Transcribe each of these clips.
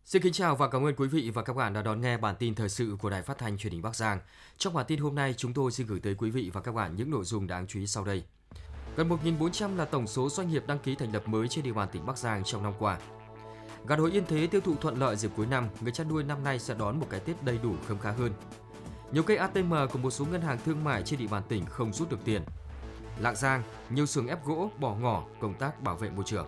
Xin kính chào và cảm ơn quý vị và các bạn đã đón nghe bản tin thời sự của Đài Phát thanh Truyền hình Bắc Giang. Trong bản tin hôm nay, chúng tôi xin gửi tới quý vị và các bạn những nội dung đáng chú ý sau đây. Gần 1.400 là tổng số doanh nghiệp đăng ký thành lập mới trên địa bàn tỉnh Bắc Giang trong năm qua. Gà đồi Yên Thế tiêu thụ thuận lợi dịp cuối năm, người chăn nuôi năm nay sẽ đón một cái Tết đầy đủ khấm khá hơn. Nhiều cây ATM của một số ngân hàng thương mại trên địa bàn tỉnh không rút được tiền. Lạng Giang, nhiều xưởng ép gỗ bỏ ngỏ công tác bảo vệ môi trường.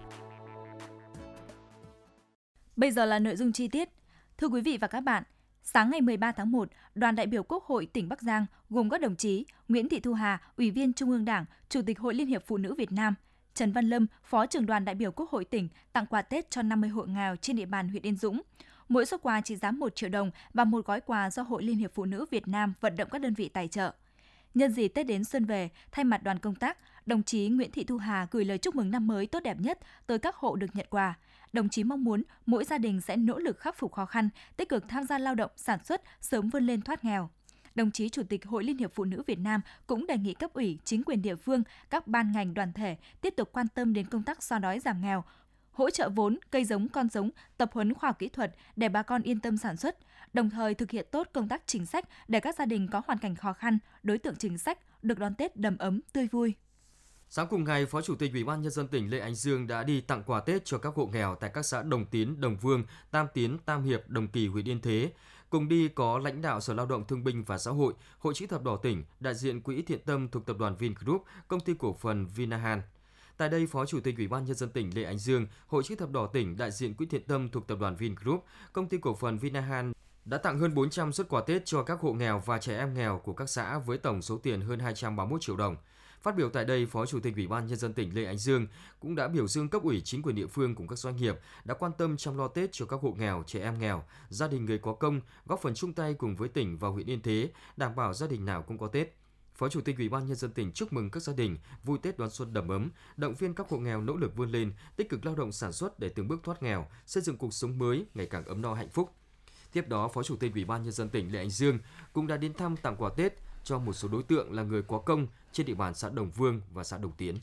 Bây giờ là nội dung chi tiết. Thưa quý vị và các bạn, sáng ngày 13 tháng 1, đoàn đại biểu Quốc hội tỉnh Bắc Giang gồm các đồng chí Nguyễn Thị Thu Hà, Ủy viên Trung ương Đảng, Chủ tịch Hội Liên hiệp Phụ nữ Việt Nam, Trần Văn Lâm, Phó trưởng đoàn đại biểu Quốc hội tỉnh tặng quà Tết cho 50 hộ nghèo trên địa bàn huyện Yên Dũng. Mỗi suất quà trị giá 1 triệu đồng và một gói quà do Hội Liên hiệp Phụ nữ Việt Nam vận động các đơn vị tài trợ. Nhân dịp Tết đến xuân về, thay mặt đoàn công tác, đồng chí Nguyễn Thị Thu Hà gửi lời chúc mừng năm mới tốt đẹp nhất tới các hộ được nhận quà. Đồng chí mong muốn mỗi gia đình sẽ nỗ lực khắc phục khó khăn, tích cực tham gia lao động, sản xuất, sớm vươn lên thoát nghèo. Đồng chí Chủ tịch Hội Liên hiệp Phụ nữ Việt Nam cũng đề nghị cấp ủy, chính quyền địa phương, các ban ngành đoàn thể tiếp tục quan tâm đến công tác xóa đói giảm nghèo, hỗ trợ vốn, cây giống, con giống, tập huấn khoa học kỹ thuật để bà con yên tâm sản xuất, đồng thời thực hiện tốt công tác chính sách để các gia đình có hoàn cảnh khó khăn, đối tượng chính sách được đón Tết đầm ấm, tươi vui. Sáng cùng ngày, Phó Chủ tịch Ủy ban Nhân dân tỉnh Lê Ánh Dương đã đi tặng quà Tết cho các hộ nghèo tại các xã Đồng Tiến, Đồng Vương, Tam Tiến, Tam Hiệp, Đồng Kỳ, huyện Yên Thế. Cùng đi có lãnh đạo Sở Lao động Thương binh và Xã hội, Hội Chữ thập đỏ tỉnh, đại diện Quỹ Thiện tâm thuộc Tập đoàn Vingroup, Công ty cổ phần Vinahan. Tại đây, Phó Chủ tịch Ủy ban Nhân dân tỉnh Lê Ánh Dương, Hội Chữ thập đỏ tỉnh, đại diện Quỹ Thiện tâm thuộc Tập đoàn Vingroup, Công ty cổ phần Vinahan đã tặng hơn 400 suất quà Tết cho các hộ nghèo và trẻ em nghèo của các xã với tổng số tiền hơn 231 triệu đồng. Phát biểu tại đây, Phó Chủ tịch Ủy ban Nhân dân tỉnh Lê Ánh Dương cũng đã biểu dương cấp ủy, chính quyền địa phương cùng các doanh nghiệp đã quan tâm chăm lo Tết cho các hộ nghèo, trẻ em nghèo, gia đình người có công, góp phần chung tay cùng với tỉnh và huyện Yên Thế đảm bảo gia đình nào cũng có Tết. Phó Chủ tịch Ủy ban Nhân dân tỉnh chúc mừng các gia đình vui Tết đón xuân đầm ấm, động viên các hộ nghèo nỗ lực vươn lên, tích cực lao động sản xuất để từng bước thoát nghèo, xây dựng cuộc sống mới ngày càng ấm no hạnh phúc. Tiếp đó, Phó Chủ tịch Ủy ban Nhân dân tỉnh Lê Ánh Dương cũng đã đến thăm tặng quà Tết cho một số đối tượng là người có công trên địa bàn xã Đồng Vương và xã Đồng Tiến.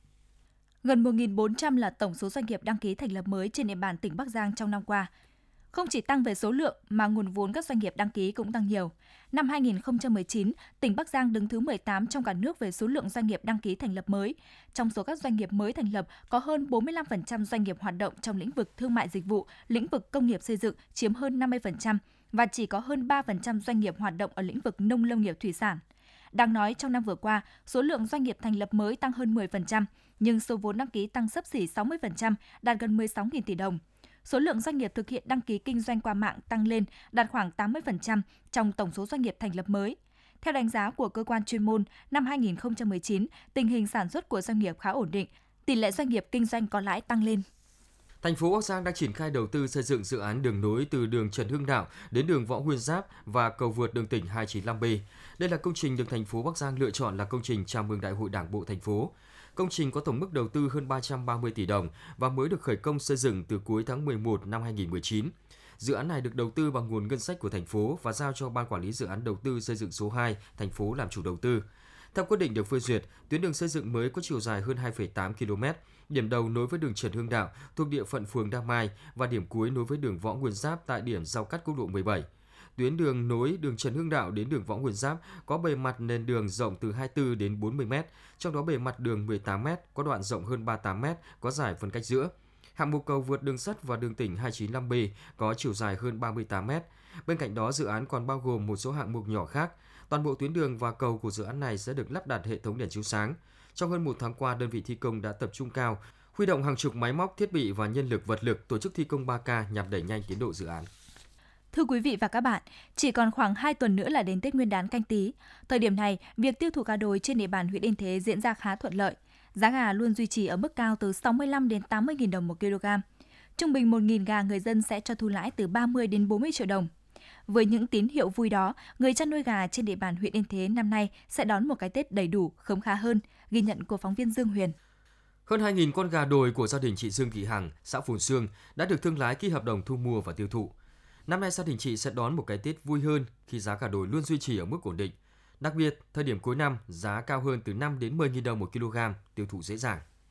Gần 1.400 là tổng số doanh nghiệp đăng ký thành lập mới trên địa bàn tỉnh Bắc Giang trong năm qua. Không chỉ tăng về số lượng mà nguồn vốn các doanh nghiệp đăng ký cũng tăng nhiều. Năm 2019, tỉnh Bắc Giang đứng thứ 18 trong cả nước về số lượng doanh nghiệp đăng ký thành lập mới. Trong số các doanh nghiệp mới thành lập, có hơn 45% doanh nghiệp hoạt động trong lĩnh vực thương mại dịch vụ, lĩnh vực công nghiệp xây dựng chiếm hơn 50% và chỉ có hơn 3% doanh nghiệp hoạt động ở lĩnh vực nông lâm nghiệp thủy sản. Đáng nói, trong năm vừa qua, số lượng doanh nghiệp thành lập mới tăng hơn 10%, nhưng số vốn đăng ký tăng xấp xỉ 60%, đạt gần 16.000 tỷ đồng. Số lượng doanh nghiệp thực hiện đăng ký kinh doanh qua mạng tăng lên, đạt khoảng 80% trong tổng số doanh nghiệp thành lập mới. Theo đánh giá của cơ quan chuyên môn, năm 2019, tình hình sản xuất của doanh nghiệp khá ổn định, tỷ lệ doanh nghiệp kinh doanh có lãi tăng lên. Thành phố Bắc Giang đang triển khai đầu tư xây dựng dự án đường nối từ đường Trần Hưng Đạo đến đường Võ Nguyên Giáp và cầu vượt đường tỉnh 295B. Đây là công trình được thành phố Bắc Giang lựa chọn là công trình chào mừng Đại hội Đảng bộ thành phố. Công trình có tổng mức đầu tư hơn 330 tỷ đồng và mới được khởi công xây dựng từ cuối tháng 11 năm 2019. Dự án này được đầu tư bằng nguồn ngân sách của thành phố và giao cho Ban Quản lý Dự án Đầu tư xây dựng số 2, thành phố làm chủ đầu tư. Theo quyết định được phê duyệt, tuyến đường xây dựng mới có chiều dài hơn 2,8 km, điểm đầu nối với đường Trần Hưng Đạo thuộc địa phận phường Đa Mai và điểm cuối nối với đường Võ Nguyên Giáp tại điểm giao cắt quốc lộ 17. Tuyến đường nối đường Trần Hưng Đạo đến đường Võ Nguyên Giáp có bề mặt nền đường rộng từ 24 đến 40 m, trong đó bề mặt đường 18 m, có đoạn rộng hơn 38 m, có dải phân cách giữa. Hạng mục cầu vượt đường sắt và đường tỉnh 295B có chiều dài hơn 38 m. Bên cạnh đó, dự án còn bao gồm một số hạng mục nhỏ khác. Toàn bộ tuyến đường và cầu của dự án này sẽ được lắp đặt hệ thống đèn chiếu sáng. Trong hơn một tháng qua, đơn vị thi công đã tập trung cao, huy động hàng chục máy móc, thiết bị và nhân lực vật lực tổ chức thi công 3K nhằm đẩy nhanh tiến độ dự án. Thưa quý vị và các bạn, chỉ còn khoảng 2 tuần nữa là đến Tết Nguyên đán Canh Tý. Thời điểm này, việc tiêu thụ gà đồi trên địa bàn huyện Yên Thế diễn ra khá thuận lợi. Giá gà luôn duy trì ở mức cao từ 65 đến 80.000 đồng một kg. Trung bình 1.000 gà người dân sẽ cho thu lãi từ 30 đến 40 triệu đồng. Với những tín hiệu vui đó, người chăn nuôi gà trên địa bàn huyện Yên Thế năm nay sẽ đón một cái Tết đầy đủ, khấm khá hơn, ghi nhận của phóng viên Dương Huyền. Hơn 2.000 con gà đồi của gia đình chị Dương Thị Hằng, xã Phồn Xương đã được thương lái ký hợp đồng thu mua và tiêu thụ. Năm nay gia đình chị sẽ đón một cái Tết vui hơn khi giá gà đồi luôn duy trì ở mức ổn định. Đặc biệt, thời điểm cuối năm, giá cao hơn từ 5 đến 10.000 đồng một kg, tiêu thụ dễ dàng.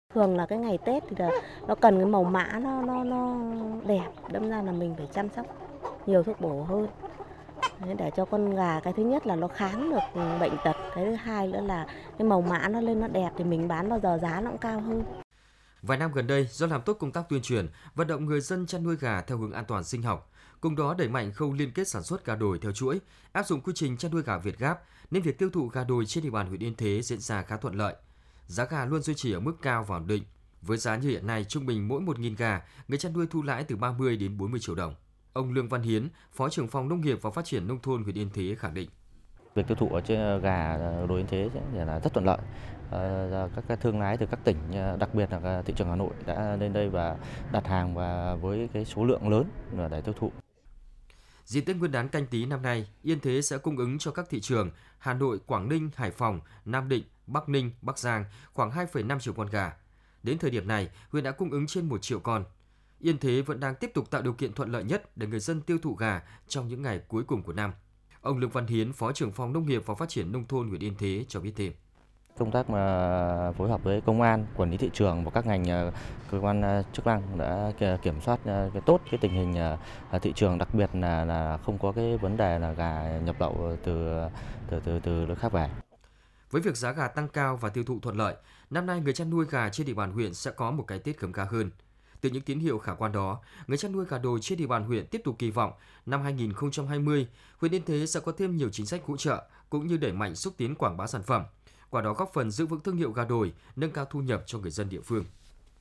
Thường là cái ngày Tết thì là nó cần cái màu mã nó đẹp, đâm ra là mình phải chăm sóc nhiều thuốc bổ hơn. Đấy, để cho con gà cái thứ nhất là nó kháng được bệnh tật, cái thứ hai nữa là cái màu mã nó lên nó đẹp thì mình bán bao giờ giá nó cũng cao hơn. Vài năm gần đây, do làm tốt công tác tuyên truyền, vận động người dân chăn nuôi gà theo hướng an toàn sinh học, cùng đó đẩy mạnh khâu liên kết sản xuất gà đồi theo chuỗi, áp dụng quy trình chăn nuôi gà Việt Gáp, nên việc tiêu thụ gà đồi trên địa bàn huyện Yên Thế diễn ra khá thuận lợi. Giá gà luôn duy trì ở mức cao và ổn định. Với giá như hiện nay, trung bình mỗi 1.000 gà, người chăn nuôi thu lãi từ 30 đến 40 triệu đồng. Ông Lương Văn Hiến, Phó trưởng phòng Nông nghiệp và Phát triển Nông thôn huyện Yên Thế khẳng định. Việc tiêu thụ ở trên gà đồi Yên Thế là rất thuận lợi. Các thương lái từ các tỉnh, đặc biệt là thị trường Hà Nội đã lên đây và đặt hàng và với cái số lượng lớn để tiêu thụ. Dịp Tết Nguyên đán Canh Tý năm nay, Yên Thế sẽ cung ứng cho các thị trường Hà Nội, Quảng Ninh, Hải Phòng, Nam Định, Bắc Ninh, Bắc Giang khoảng 2,5 triệu con gà. Đến thời điểm này, huyện đã cung ứng trên 1 triệu con. Yên Thế vẫn đang tiếp tục tạo điều kiện thuận lợi nhất để người dân tiêu thụ gà trong những ngày cuối cùng của năm. Ông Lương Văn Hiến, Phó trưởng phòng Nông nghiệp và Phát triển Nông thôn huyện Yên Thế cho biết thêm. Công tác mà phối hợp với công an, quản lý thị trường và các ngành cơ quan chức năng đã kiểm soát tốt cái tình hình thị trường, đặc biệt là không có cái vấn đề là gà nhập lậu từ nước khác về. Với việc giá gà tăng cao và tiêu thụ thuận lợi, năm nay người chăn nuôi gà trên địa bàn huyện sẽ có một cái Tết khấm khá hơn. Từ những tín hiệu khả quan đó, người chăn nuôi gà đồi trên địa bàn huyện tiếp tục kỳ vọng năm 2020, huyện Yên Thế sẽ có thêm nhiều chính sách hỗ trợ cũng như đẩy mạnh xúc tiến quảng bá sản phẩm, qua đó góp phần giữ vững thương hiệu gà đồi, nâng cao thu nhập cho người dân địa phương.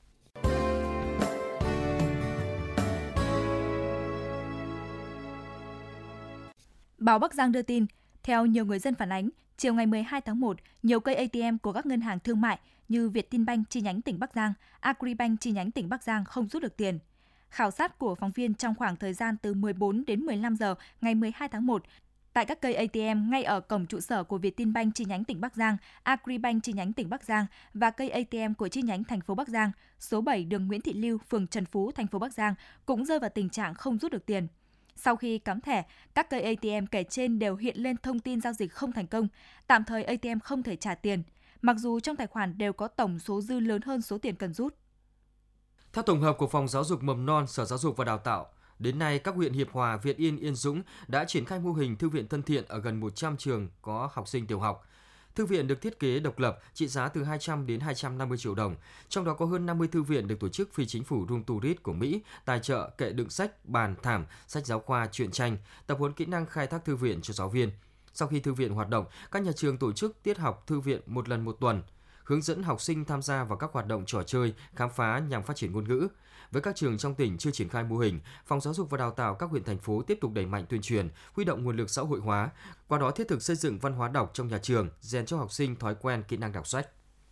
Báo Bắc Giang đưa tin, theo nhiều người dân phản ánh, chiều ngày 12 tháng 1, nhiều cây ATM của các ngân hàng thương mại như Vietinbank chi nhánh tỉnh Bắc Giang, Agribank chi nhánh tỉnh Bắc Giang không rút được tiền. Khảo sát của phóng viên trong khoảng thời gian từ 14 đến 15 giờ ngày 12 tháng 1, tại các cây ATM ngay ở cổng trụ sở của Vietinbank chi nhánh tỉnh Bắc Giang, Agribank chi nhánh tỉnh Bắc Giang và cây ATM của chi nhánh thành phố Bắc Giang, số 7 đường Nguyễn Thị Lưu, phường Trần Phú, thành phố Bắc Giang cũng rơi vào tình trạng không rút được tiền. Sau khi cắm thẻ, các cây ATM kể trên đều hiện lên thông tin giao dịch không thành công, tạm thời ATM không thể trả tiền, mặc dù trong tài khoản đều có tổng số dư lớn hơn số tiền cần rút. Theo tổng hợp của Phòng Giáo dục Mầm non, Sở Giáo dục và Đào tạo, đến nay các huyện Hiệp Hòa, Việt Yên, Yên Dũng đã triển khai mô hình thư viện thân thiện ở gần 100 trường có học sinh tiểu học. Thư viện được thiết kế độc lập, trị giá từ 200 đến 250 triệu đồng, trong đó có hơn 50 thư viện được tổ chức phi chính phủ Room to Read của Mỹ tài trợ kệ đựng sách, bàn, thảm, sách giáo khoa, truyện tranh, tập huấn kỹ năng khai thác thư viện cho giáo viên. Sau khi thư viện hoạt động, các nhà trường tổ chức tiết học thư viện một lần một tuần, hướng dẫn học sinh tham gia vào các hoạt động trò chơi, khám phá nhằm phát triển ngôn ngữ. Với các trường trong tỉnh chưa triển khai mô hình, Phòng Giáo dục và Đào tạo các huyện thành phố tiếp tục đẩy mạnh tuyên truyền, huy động nguồn lực xã hội hóa, qua đó thiết thực xây dựng văn hóa đọc trong nhà trường, rèn cho học sinh thói quen kỹ năng đọc sách.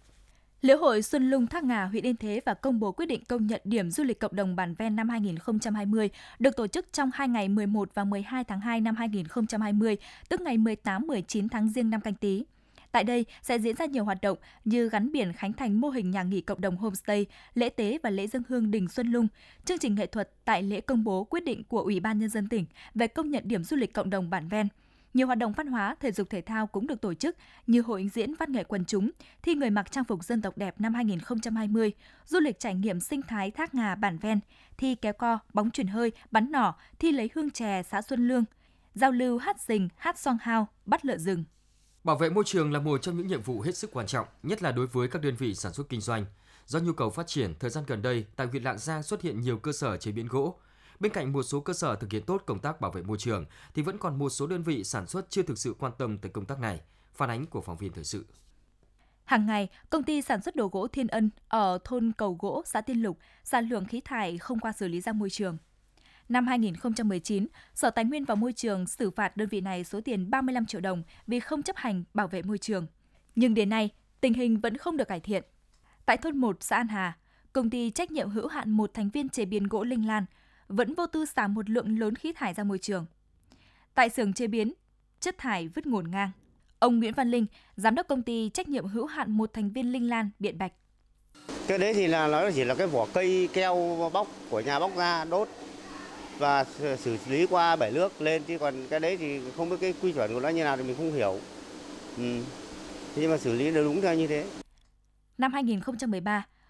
Lễ hội Xuân Lung Thác Ngà, huyện Yên Thế và công bố quyết định công nhận điểm du lịch cộng đồng Bản Ven năm 2020 được tổ chức trong 2 ngày 11 và 12 tháng 2 năm 2020, tức ngày 18-19 tháng Giêng năm Canh Tý. Tại đây sẽ diễn ra nhiều hoạt động như gắn biển khánh thành mô hình nhà nghỉ cộng đồng homestay, lễ tế và lễ dâng hương đình Xuân Lung, chương trình nghệ thuật tại lễ công bố quyết định của Ủy ban Nhân dân tỉnh về công nhận điểm du lịch cộng đồng Bản Ven. Nhiều hoạt động văn hóa, thể dục thể thao cũng được tổ chức như hội diễn văn nghệ quần chúng, thi người mặc trang phục dân tộc đẹp năm 2020, du lịch trải nghiệm sinh thái Thác Ngà Bản Ven, thi kéo co, bóng chuyền hơi, bắn nỏ, thi lấy hương chè xã Xuân Lương, giao lưu hát rình, hát xoang hao, bắt lợn rừng. Bảo vệ môi trường là một trong những nhiệm vụ hết sức quan trọng, nhất là đối với các đơn vị sản xuất kinh doanh. Do nhu cầu phát triển, thời gian gần đây, tại huyện Lạng Giang xuất hiện nhiều cơ sở chế biến gỗ. Bên cạnh một số cơ sở thực hiện tốt công tác bảo vệ môi trường, thì vẫn còn một số đơn vị sản xuất chưa thực sự quan tâm tới công tác này. Phản ánh của phóng viên thời sự. Hàng ngày, công ty sản xuất đồ gỗ Thiên Ân ở thôn Cầu Gỗ, xã Tiên Lục, sản lượng khí thải không qua xử lý ra môi trường. Năm 2019, Sở Tài nguyên và Môi trường xử phạt đơn vị này số tiền 35 triệu đồng vì không chấp hành bảo vệ môi trường. Nhưng đến nay, tình hình vẫn không được cải thiện. Tại thôn 1 xã An Hà, công ty trách nhiệm hữu hạn một thành viên chế biến gỗ Linh Lan vẫn vô tư xả một lượng lớn khí thải ra môi trường. Tại xưởng chế biến, chất thải vứt ngổn ngang. Ông Nguyễn Văn Linh, giám đốc công ty trách nhiệm hữu hạn một thành viên Linh Lan biện bạch. Cái đấy thì là nó chỉ là cái vỏ cây keo bóc của nhà bóc ra đốt và xử lý qua bể nước lên, chứ còn cái đấy thì không biết cái quy chuẩn của nó như nào thì mình không hiểu. Nhưng mà xử lý được đúng theo như thế. Năm 2013,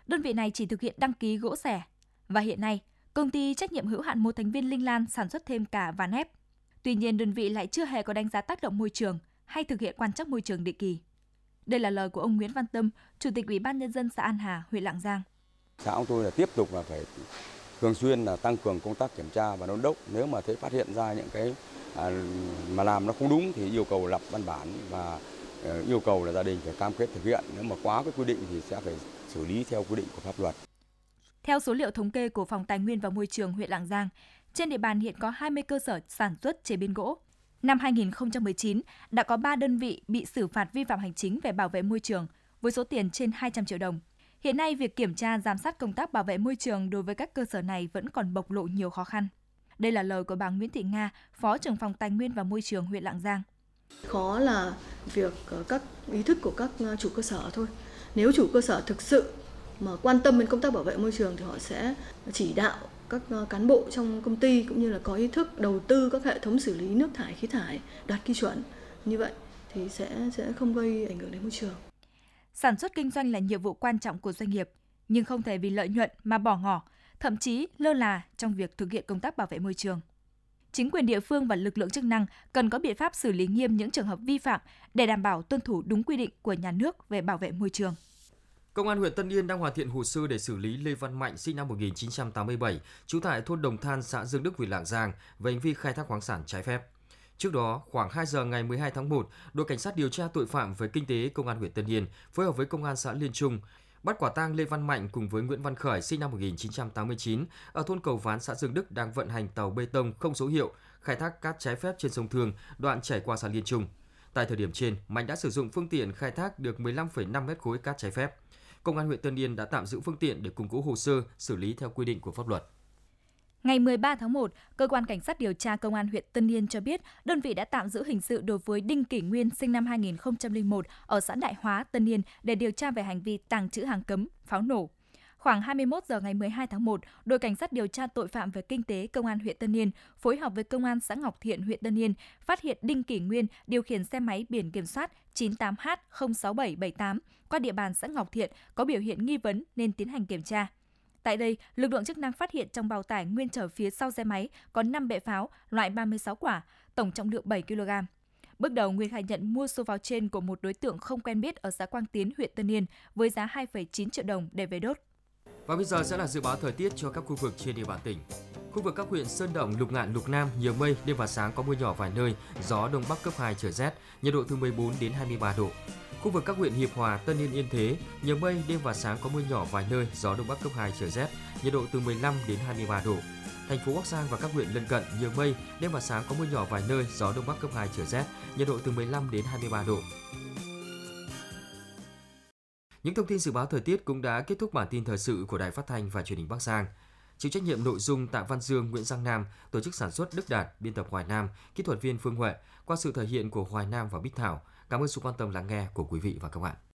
đơn vị này chỉ thực hiện đăng ký gỗ xẻ. Và hiện nay, công ty trách nhiệm hữu hạn một thành viên Linh Lan sản xuất thêm cả ván ép. Tuy nhiên, đơn vị lại chưa hề có đánh giá tác động môi trường hay thực hiện quan trắc môi trường định kỳ. Đây là lời của ông Nguyễn Văn Tâm, Chủ tịch Ủy ban Nhân dân xã An Hà, huyện Lạng Giang. Xã của tôi là tiếp tục là phải thường xuyên là tăng cường công tác kiểm tra và đôn đốc. Nếu mà thấy phát hiện ra những cái mà làm nó không đúng thì yêu cầu lập văn bản và yêu cầu là gia đình phải cam kết thực hiện. Nếu mà quá cái quy định thì sẽ phải xử lý theo quy định của pháp luật. Theo số liệu thống kê của Phòng Tài nguyên và Môi trường huyện Lạng Giang, trên địa bàn hiện có 20 cơ sở sản xuất chế biến gỗ. Năm 2019, đã có 3 đơn vị bị xử phạt vi phạm hành chính về bảo vệ môi trường với số tiền trên 200 triệu đồng. Hiện nay, việc kiểm tra giám sát công tác bảo vệ môi trường đối với các cơ sở này vẫn còn bộc lộ nhiều khó khăn. Đây là lời của bà Nguyễn Thị Nga, Phó trưởng Phòng Tài nguyên và Môi trường huyện Lạng Giang. Khó là việc các ý thức của các chủ cơ sở thôi. Nếu chủ cơ sở thực sự mà quan tâm đến công tác bảo vệ môi trường thì họ sẽ chỉ đạo các cán bộ trong công ty cũng như là có ý thức đầu tư các hệ thống xử lý nước thải, khí thải đạt quy chuẩn. Như vậy thì sẽ không gây ảnh hưởng đến môi trường. Sản xuất kinh doanh là nhiệm vụ quan trọng của doanh nghiệp, nhưng không thể vì lợi nhuận mà bỏ ngỏ, thậm chí lơ là trong việc thực hiện công tác bảo vệ môi trường. Chính quyền địa phương và lực lượng chức năng cần có biện pháp xử lý nghiêm những trường hợp vi phạm để đảm bảo tuân thủ đúng quy định của nhà nước về bảo vệ môi trường. Công an huyện Tân Yên đang hoàn thiện hồ sơ để xử lý Lê Văn Mạnh, sinh năm 1987, trú tại thôn Đồng Than, xã Dương Đức, huyện Lạng Giang về hành vi khai thác khoáng sản trái phép. Trước đó, khoảng 2 giờ ngày 12 tháng 1, đội cảnh sát điều tra tội phạm về kinh tế Công an huyện Tân Yên phối hợp với Công an xã Liên Trung bắt quả tang Lê Văn Mạnh cùng với Nguyễn Văn Khởi, sinh năm 1989, ở thôn Cầu Ván, xã Dương Đức đang vận hành tàu bê tông không số hiệu khai thác cát trái phép trên sông Thương, đoạn chảy qua xã Liên Trung. Tại thời điểm trên, Mạnh đã sử dụng phương tiện khai thác được 15,5 mét khối cát trái phép. Công an huyện Tân Yên đã tạm giữ phương tiện để củng cố hồ sơ, xử lý theo quy định của pháp luật. Ngày 13 tháng 1, Cơ quan Cảnh sát điều tra Công an huyện Tân Yên cho biết đơn vị đã tạm giữ hình sự đối với Đinh Kỷ Nguyên, sinh năm 2001, ở xã Đại Hóa, Tân Yên để điều tra về hành vi tàng trữ hàng cấm, pháo nổ. Khoảng 21 giờ ngày 12 tháng 1, đội Cảnh sát điều tra tội phạm về kinh tế Công an huyện Tân Yên phối hợp với Công an xã Ngọc Thiện, huyện Tân Yên phát hiện Đinh Kỷ Nguyên điều khiển xe máy biển kiểm soát 98H06778 qua địa bàn xã Ngọc Thiện có biểu hiện nghi vấn nên tiến hành kiểm tra. Tại đây, lực lượng chức năng phát hiện trong bao tải Nguyên chở phía sau xe máy có 5 bệ pháo loại 36 quả, tổng trọng lượng 7 kg. Bước đầu, Nguyên khai nhận mua số pháo trên của một đối tượng không quen biết ở xã Quang Tiến, huyện Tân Yên với giá 2,9 triệu đồng để về đốt. Và bây giờ sẽ là dự báo thời tiết cho các khu vực trên địa bàn tỉnh. Khu vực các huyện Sơn Động, Lục Ngạn, Lục Nam nhiều mây, đêm và sáng có mưa nhỏ vài nơi, gió đông bắc cấp 2 trời rét, nhiệt độ từ 14 đến 23 độ. Khu vực các huyện Hiệp Hòa, Tân Yên, Yên Thế, nhiều mây, đêm và sáng có mưa nhỏ vài nơi, gió đông bắc cấp 2 trời rét, nhiệt độ từ 15 đến 23 độ. Thành phố Bắc Giang và các huyện lân cận nhiều mây, đêm và sáng có mưa nhỏ vài nơi, gió đông bắc cấp 2 trời rét, nhiệt độ từ 15 đến 23 độ. Những thông tin dự báo thời tiết cũng đã kết thúc bản tin thời sự của Đài Phát thanh và Truyền hình Bắc Giang. Chịu trách nhiệm nội dung Tạ Văn Dương, Nguyễn Giang Nam, tổ chức sản xuất Đức Đạt, biên tập Hoài Nam, kỹ thuật viên Phương Huệ, qua sự thể hiện của Hoài Nam và Bích Thảo. Cảm ơn sự quan tâm lắng nghe của quý vị và các bạn.